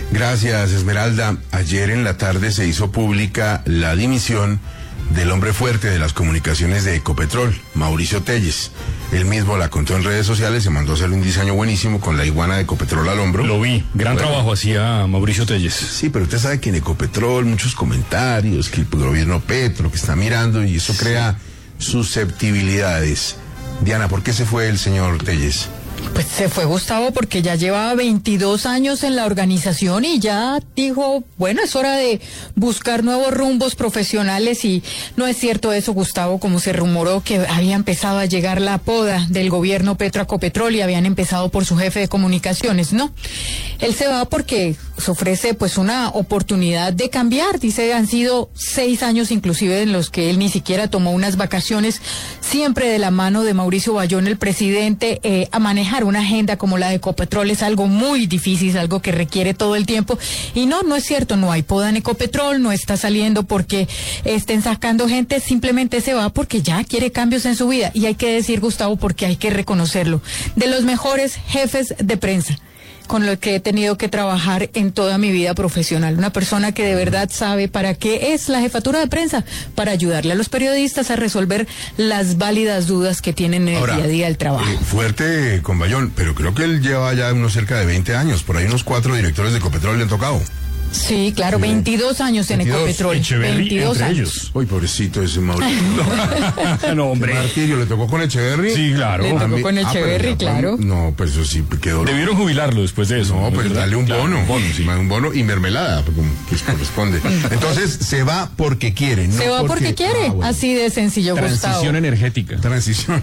Gracias, Esmeralda. Ayer en la tarde se hizo pública la dimisión del hombre fuerte de las comunicaciones de Ecopetrol, Mauricio Telles. Él mismo la contó en redes sociales, se mandó a hacer un diseño buenísimo con la iguana de Ecopetrol al hombro. Lo vi, gran trabajo hacía Mauricio Telles. Sí, pero usted sabe que en Ecopetrol muchos comentarios, que el gobierno Petro, que está mirando, y eso crea susceptibilidades. Diana, ¿por qué se fue el señor Telles? Pues se fue Gustavo porque ya llevaba 22 años en la organización y ya dijo, bueno, es hora de buscar nuevos rumbos profesionales. Y no es cierto eso, Gustavo, como se rumoró que había empezado a llegar la poda del gobierno Petro a Ecopetrol y habían empezado por su jefe de comunicaciones. No, él se va porque se ofrece pues una oportunidad de cambiar. Dice, han sido 6 años inclusive en los que él ni siquiera tomó unas vacaciones, siempre de la mano de Mauricio Bayón, el presidente, a manejar una agenda como la de Ecopetrol es algo muy difícil, es algo que requiere todo el tiempo. Y no es cierto, no hay poda en Ecopetrol, no está saliendo porque estén sacando gente, simplemente se va porque ya quiere cambios en su vida. Y hay que decir, Gustavo, porque hay que reconocerlo, de los mejores jefes de prensa con los que he tenido que trabajar en toda mi vida profesional. Una persona que de verdad sabe para qué es la jefatura de prensa, para ayudarle a los periodistas a resolver las válidas dudas que tienen en el día a día del trabajo. Fuerte con Bayón, pero creo que él lleva ya unos cerca de 20 años, por ahí unos 4 directores de Ecopetrol le han tocado. Sí, claro, 22 años en Ecopetrol. Echeverri, 22 entre años. ellos. Uy, pobrecito ese Mauricio. No, hombre. Martirio, ¿le tocó con Echeverri? Sí, claro. Le tocó con Echeverri, claro. No, pues eso sí quedó. Debieron jubilarlo después de eso. No, pues dale un bono. Un bono y mermelada, como pues corresponde. Entonces, se va porque quiere, ¿no? Se va porque quiere, bueno. Así de sencillo, Transición Gustavo. energética. Transición.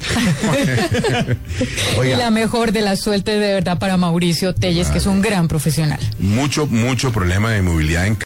Y la mejor de la suerte de verdad para Mauricio Telles, que es un gran profesional. Mucho problema de movilidad en